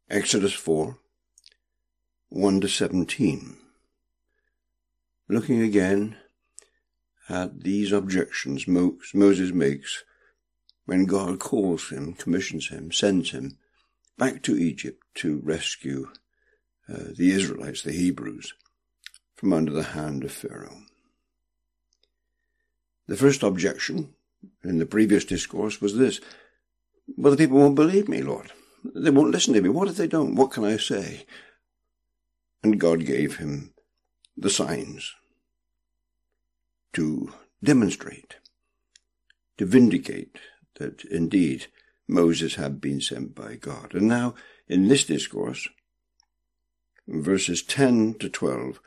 Exodus 4, 1-17. Looking again at these objections Moses makes when God calls him, commissions him, sends him back to Egypt to rescue the Israelites, the Hebrews, from under the hand of Pharaoh. The first objection in the previous discourse was this: well, the people won't believe me, Lord. They won't listen to me. What if they don't? What can I say? And God gave him the signs to demonstrate, to vindicate that indeed Moses had been sent by God. And now, in this discourse, verses 10-12,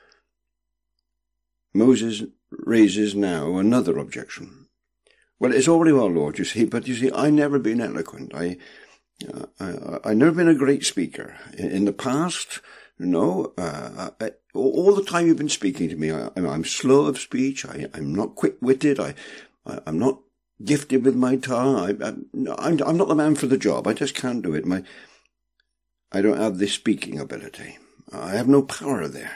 Moses raises now another objection. Well, it's already well, Lord, you see, but you see, I've never been eloquent. I've never been a great speaker. In the past, all the time you've been speaking to me, I'm slow of speech. I'm not quick-witted. I'm not gifted with my tongue. I'm not the man for the job. I just can't do it. I don't have this speaking ability. I have no power there.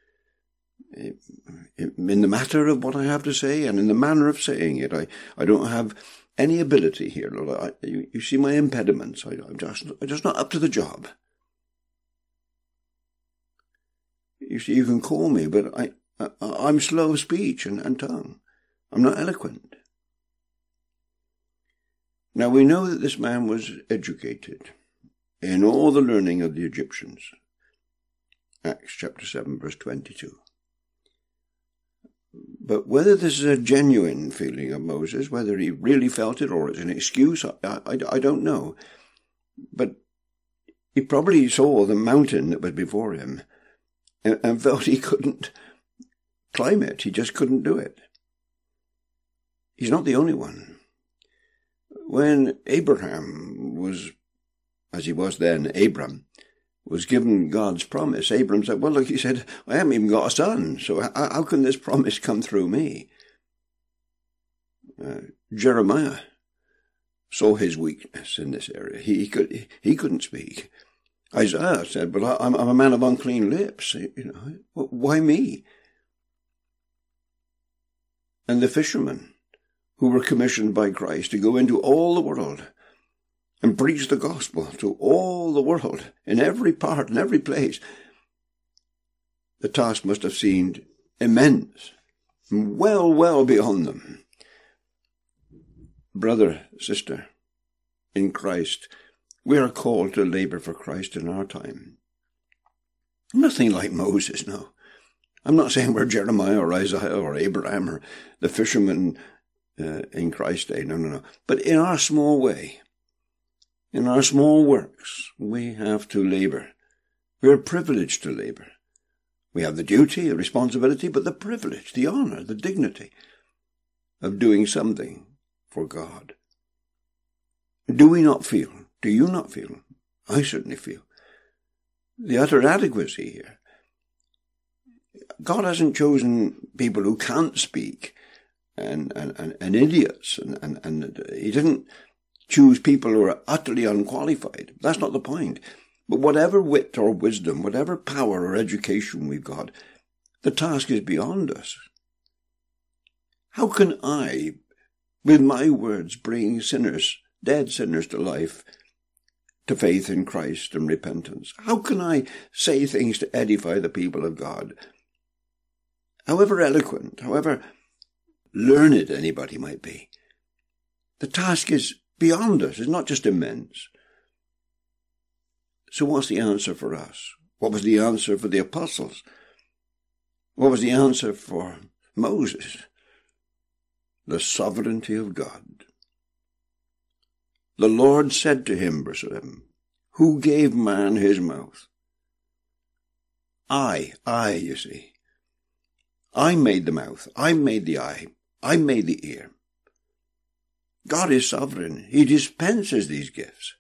In the matter of what I have to say and in the manner of saying it, I don't have any ability here, Lord. You see my impediments. I'm just not up to the job. You see, you can call me, but I'm slow of speech and tongue. I'm not eloquent. Now we know that this man was educated in all the learning of the Egyptians. Acts chapter 7, verse 22. But whether this is a genuine feeling of Moses, whether he really felt it or it's an excuse, I don't know. But he probably saw the mountain that was before him and felt he couldn't climb it. He just couldn't do it. He's not the only one. When Abraham was, as he was then, Abram, was given God's promise, Abram said, well, look, he said, I haven't even got a son, so how can this promise come through me? Jeremiah saw his weakness in this area. He couldn't speak. Isaiah said, but I'm a man of unclean lips. Why me? And the fishermen who were commissioned by Christ to go into all the world and preach the gospel to all the world, in every part, in every place. The task must have seemed immense, well beyond them. Brother, sister, in Christ, we are called to labor for Christ in our time. Nothing like Moses, no. I'm not saying we're Jeremiah or Isaiah or Abraham or the fishermen in Christ's day, no. But in our small way, in our small works, we have to labor. We are privileged to labor. We have the duty, the responsibility, but the privilege, the honor, the dignity of doing something for God. Do you not feel, I certainly feel, the utter adequacy here? God hasn't chosen people who can't speak and idiots, and he didn't choose people who are utterly unqualified. That's not the point. But whatever wit or wisdom, whatever power or education we've got, the task is beyond us. How can I, with my words, bring sinners, dead sinners to life, to faith in Christ and repentance? How can I say things to edify the people of God? However eloquent, however learned anybody might be, the task is beyond us. It's not just immense. So what's the answer for us? What was the answer for the apostles? What was the answer for Moses? The sovereignty of God. The Lord said to him, verse 11, who gave man his mouth? I, you see. I made the mouth. I made the eye. I made the ear. God is sovereign. He dispenses these gifts.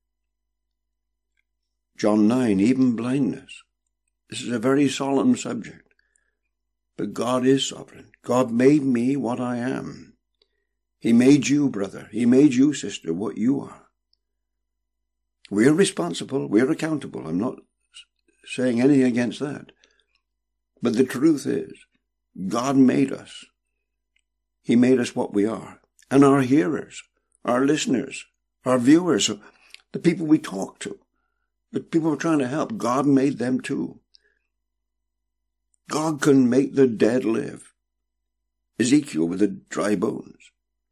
John 9, even blindness. This is a very solemn subject. But God is sovereign. God made me what I am. He made you, brother. He made you, sister, what you are. We're responsible. We're accountable. I'm not saying anything against that. But the truth is, God made us. He made us what we are. And our hearers, our listeners, our viewers, the people we talk to, the people we're trying to help, God made them too. God can make the dead live. Ezekiel with the dry bones.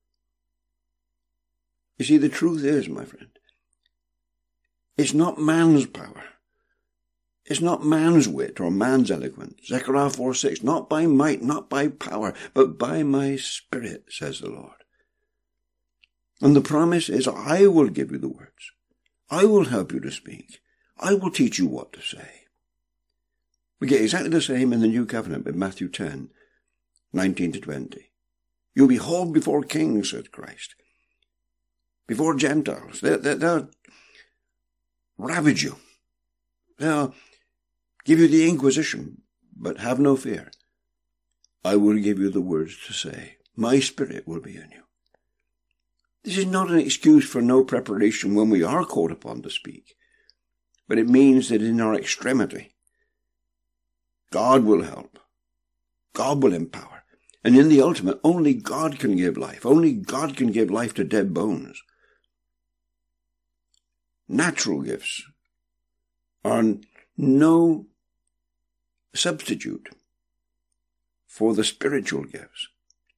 You see, the truth is, my friend, it's not man's power. It's not man's wit or man's eloquence. Zechariah 4:6, not by might, not by power, but by my Spirit, says the Lord. And the promise is, I will give you the words. I will help you to speak. I will teach you what to say. We get exactly the same in the New Covenant with Matthew 10:19-20. You'll be hauled before kings, said Christ. Before Gentiles. They'll ravage you. They'll give you the Inquisition, but have no fear. I will give you the words to say. My Spirit will be in you. This is not an excuse for no preparation when we are called upon to speak, but it means that in our extremity, God will help. God will empower. And in the ultimate, only God can give life. Only God can give life to dead bones. Natural gifts are no substitute for the spiritual gifts.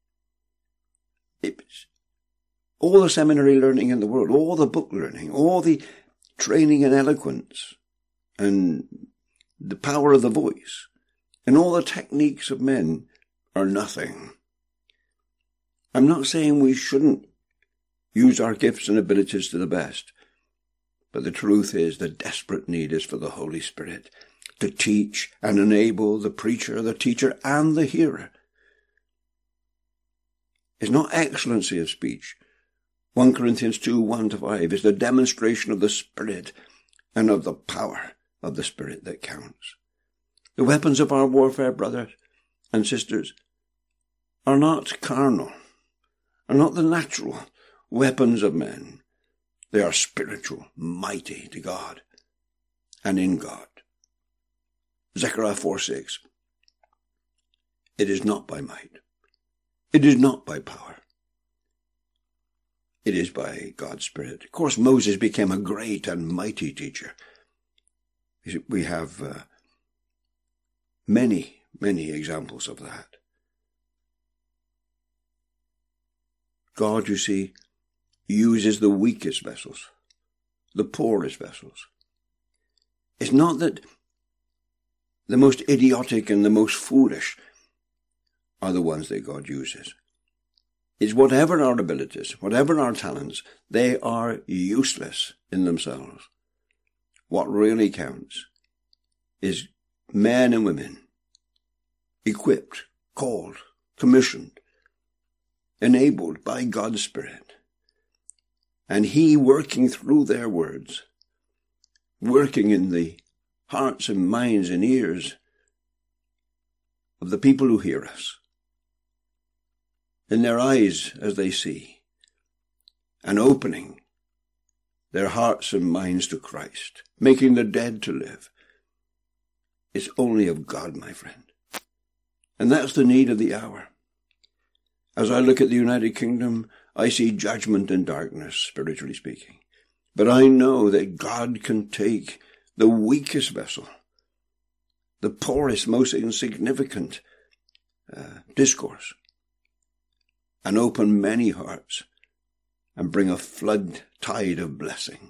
It's all the seminary learning in the world, all the book learning, all the training in eloquence and the power of the voice and all the techniques of men are nothing. I'm not saying we shouldn't use our gifts and abilities to the best, but the truth is the desperate need is for the Holy Spirit to teach and enable the preacher, the teacher, and the hearer. It's not excellency of speech. 1 Corinthians 2:1-5 is the demonstration of the Spirit and of the power of the Spirit that counts. The weapons of our warfare, brothers and sisters, are not carnal, are not the natural weapons of men. They are spiritual, mighty to God and in God. Zechariah 4:6. It is not by might. It is not by power. It is by God's Spirit. Of course, Moses became a great and mighty teacher. We have many examples of that. God, you see, uses the weakest vessels, the poorest vessels. It's not that the most idiotic and the most foolish are the ones that God uses. It's whatever our abilities, whatever our talents, they are useless in themselves. What really counts is men and women equipped, called, commissioned, enabled by God's Spirit. And He working through their words, working in the hearts and minds and ears of the people who hear us, in their eyes as they see, and opening their hearts and minds to Christ, making the dead to live. It's only of God, my friend. And that's the need of the hour. As I look at the United Kingdom, I see judgment and darkness, spiritually speaking. But I know that God can take the weakest vessel, the poorest, most insignificant discourse, and open many hearts and bring a flood tide of blessing.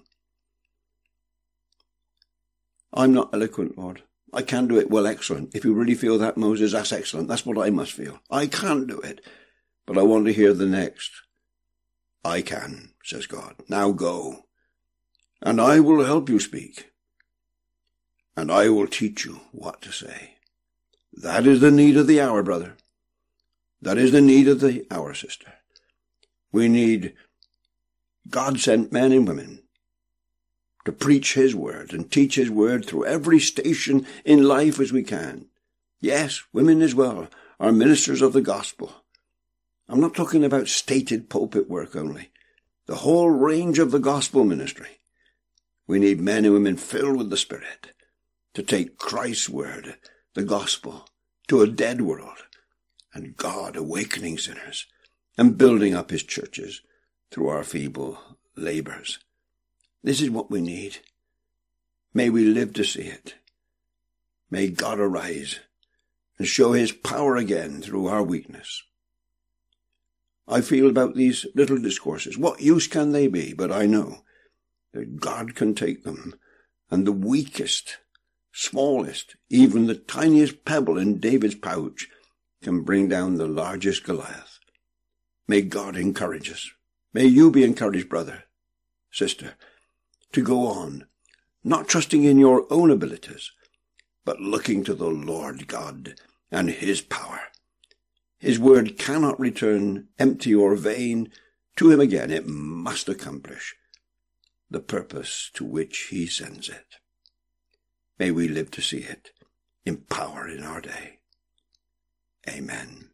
I'm not eloquent, Lord. I can't do it. Well, excellent. If you really feel that, Moses, that's excellent. That's what I must feel. I can't do it, but I want to hear the next. I can, says God. Now go, and I will help you speak, and I will teach you what to say. That is the need of the hour, brother. That is the need of the hour, sister. We need God-sent men and women to preach His word and teach His word through every station in life as we can. Yes, women as well are ministers of the gospel. I'm not talking about stated pulpit work only. The whole range of the gospel ministry. We need men and women filled with the Spirit to take Christ's word, the gospel, to a dead world, and God awakening sinners and building up his churches through our feeble labors. This is what we need. May we live to see it. May God arise and show his power again through our weakness. I feel about these little discourses. What use can they be? But I know that God can take them, and the weakest, smallest, even the tiniest pebble in David's pouch can bring down the largest Goliath. May God encourage us. May you be encouraged, brother, sister, to go on, not trusting in your own abilities, but looking to the Lord God and his power. His word cannot return empty or vain to him again. It must accomplish the purpose to which he sends it. May we live to see it in power in our day. Amen.